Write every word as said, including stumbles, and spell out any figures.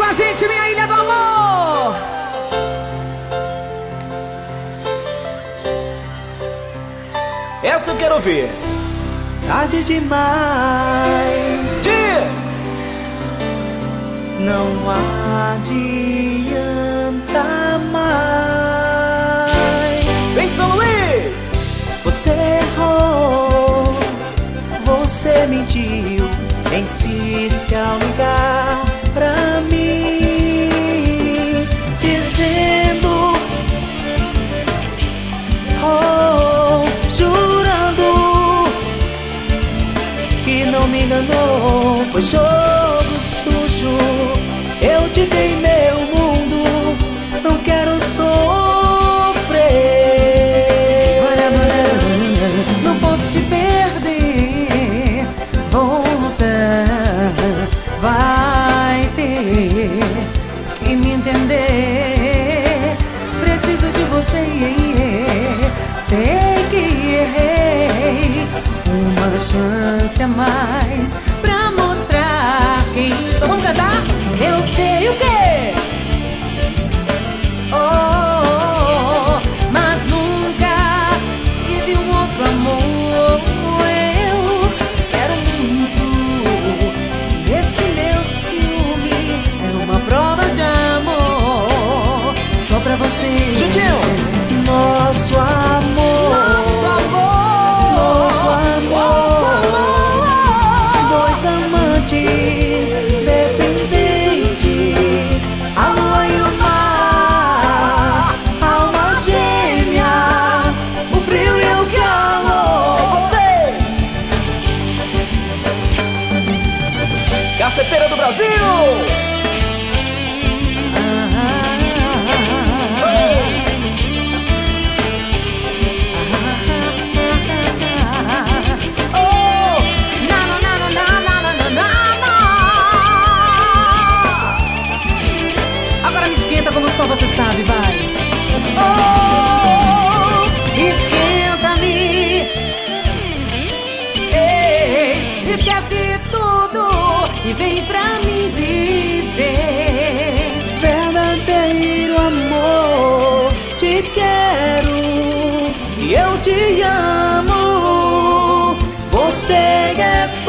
a gente, minha ilha do amor. Essa eu quero ouvir. Tarde demais. Diz! Não adianta mais. Vem, São Luís! Você errou, você mentiu, insiste ao ligar pra mim, dizendo, oh, jurando que não me enganou. Foi jogo sujo, eu te dei meu mundo, não quero sofrer. Não posso te perder, voltar, vai ter que me entender. Preciso de você, yeah, yeah. Sei que errei, uma chance a mais pra mostrar quem sou. Vamos cantar? Eu sei o quê? Oh, oh, oh, mas nunca tive um outro amor. Eu te quero muito, e esse meu ciúme é uma prova de amor só pra você. Juntinho! Nosso amor, Nosso amor, novo amor, dois amantes dependentes, a lua e o mar, almas gêmeas, o frio e o calor. Vocês! Caceteira do Brasil! Como só você sabe, vai. Oh, esquenta-me. Ei, esquece tudo e vem pra mim de vez. Verdadeiro amor, te quero e eu te amo. Você é